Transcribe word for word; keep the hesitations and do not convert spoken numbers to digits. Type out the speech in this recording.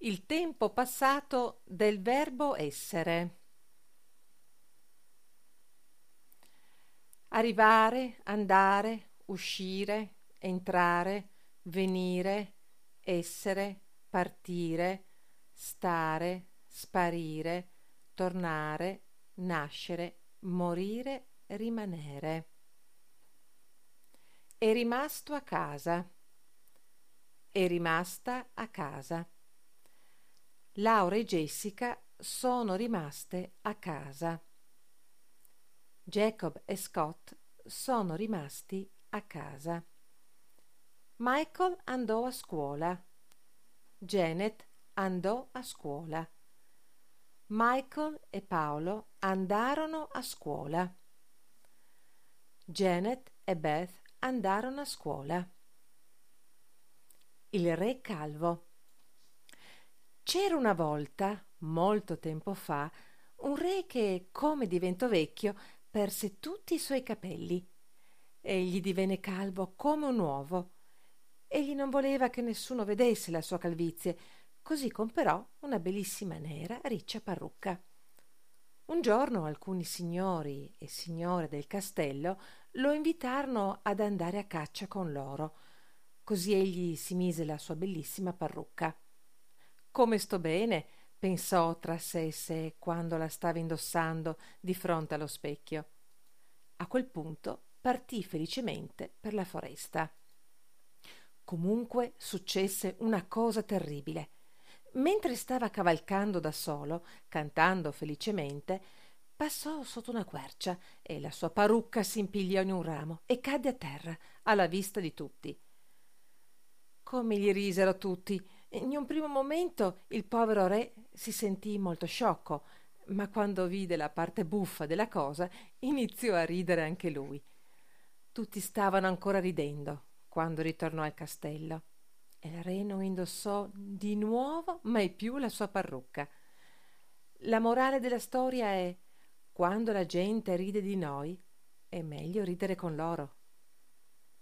Il tempo passato del verbo essere. Arrivare, andare, uscire, entrare, venire, essere, partire, stare, sparire, tornare, nascere, morire, rimanere. È rimasto a casa. È rimasta a casa. Laura e Jessica sono rimaste a casa. Jacob e Scott sono rimasti a casa. Michael andò a scuola. Janet andò a scuola. Michael e Paolo andarono a scuola. Janet e Beth andarono a scuola. Il re calvo. C'era una volta, molto tempo fa, un re che, come diventò vecchio, perse tutti i suoi capelli. Egli divenne calvo come un uovo. Egli non voleva che nessuno vedesse la sua calvizie, così comperò una bellissima nera riccia parrucca. Un giorno alcuni signori e signore del castello lo invitarono ad andare a caccia con loro. Così egli si mise la sua bellissima parrucca. Come sto bene, pensò tra sé e sé quando la stava indossando di fronte allo specchio. A quel punto partì felicemente per la foresta. Comunque successe una cosa terribile. Mentre stava cavalcando da solo, cantando felicemente, passò sotto una quercia e la sua parrucca si impigliò in un ramo e cadde a terra alla vista di tutti. Come gli risero tutti. In un primo momento il povero re si sentì molto sciocco, ma quando vide la parte buffa della cosa iniziò a ridere anche lui. Tutti stavano ancora ridendo quando ritornò al castello e il re non indossò di nuovo mai più la sua parrucca. La morale della storia è: quando la gente ride di noi è meglio ridere con loro.